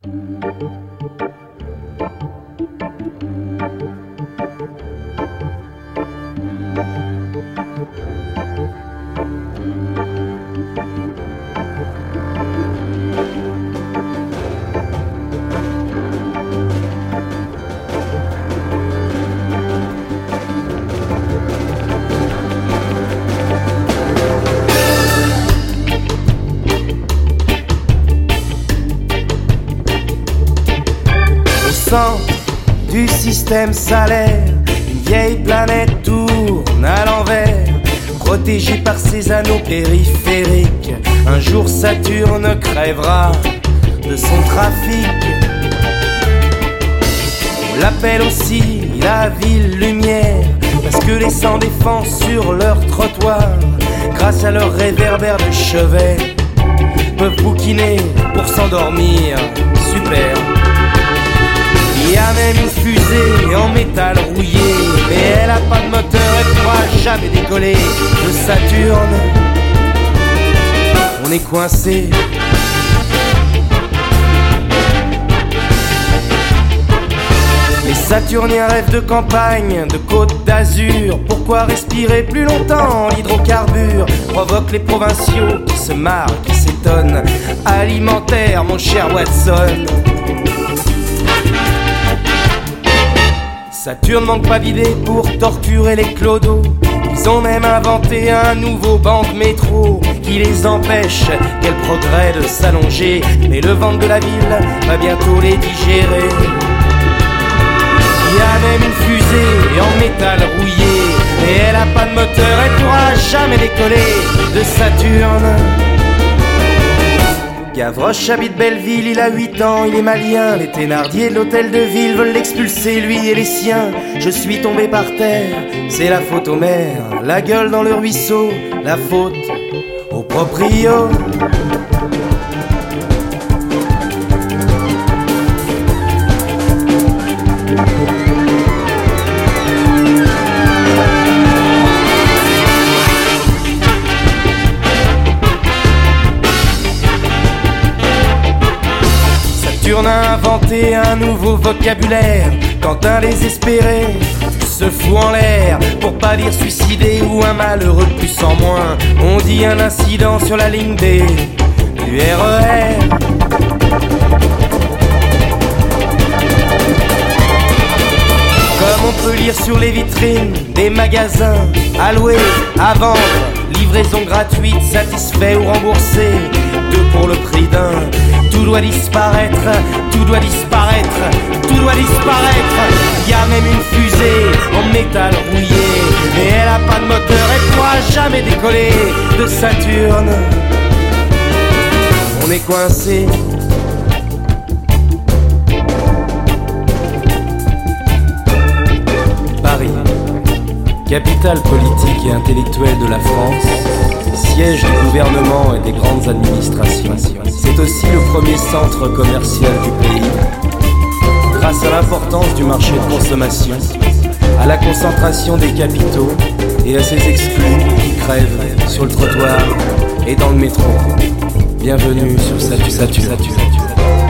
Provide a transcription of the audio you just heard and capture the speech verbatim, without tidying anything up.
Du système salaire, une vieille planète tourne à l'envers, protégée par ses anneaux périphériques. Un jour Saturne crèvera de son trafic. On l'appelle aussi la ville lumière, parce que les sans-défense sur leur trottoir, grâce à leur réverbère de chevet, peuvent bouquiner pour s'endormir. Super. Il y a même une fusée en métal rouillé, mais elle a pas de moteur, elle pourra jamais décoller de Saturne. On est coincé. Les Saturniens rêvent de campagne, de côte d'Azur. Pourquoi respirer plus longtemps? L'hydrocarbure provoque les provinciaux qui se marrent, qui s'étonnent. Alimentaire, mon cher Watson. Saturne manque pas d'idées pour torturer les clodos. Ils ont même inventé un nouveau banque métro qui les empêche, quel progrès, de s'allonger. Mais le ventre de la ville va bientôt les digérer. Il y a même une fusée en métal rouillé, mais elle a pas de moteur, elle pourra jamais décoller de Saturne. Gavroche habite Belleville, il a huit ans, il est malien. Les Thénardier de l'hôtel de ville veulent l'expulser, lui et les siens. Je suis tombé par terre, c'est la faute aux mères. La gueule dans le ruisseau, la faute au proprio. Saturne a inventé un nouveau vocabulaire. Quand un désespéré se fout en l'air, pour pas dire suicidé ou un malheureux de plus en moins, on dit un incident sur la ligne B du R E R. Comme on peut lire sur les vitrines des magasins, à louer, à vendre, livraison gratuite, satisfait ou remboursé, deux pour le prix d'un. Tout doit disparaître, tout doit disparaître, tout doit disparaître. Il y a même une fusée en métal rouillé, mais elle a pas de moteur, elle pourra jamais décoller de Saturne. On est coincé. Paris, capitale politique et intellectuelle de la France, siège du gouvernement et des grandes administrations. C'est aussi le premier centre commercial du pays. Grâce à l'importance du marché de consommation, à la concentration des capitaux et à ces exclus qui crèvent sur le trottoir et dans le métro. Bienvenue sur Saturne.